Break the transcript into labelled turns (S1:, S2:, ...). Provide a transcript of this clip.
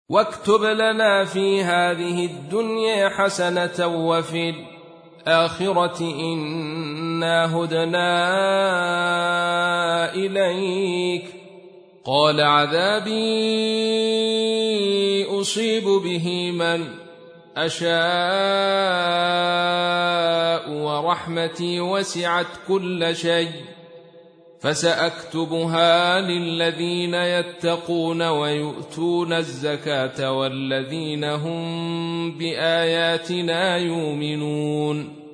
S1: واكتب لنا في هذه الدنيا حسنة وفي الآخرة إنا هدنا إليك. قال عذابي أصيب به من أشاء ورحمتي وسعت كل شيء فسأكتبها للذين يتقون ويؤتون الزكاة والذين هم بآياتنا يؤمنون.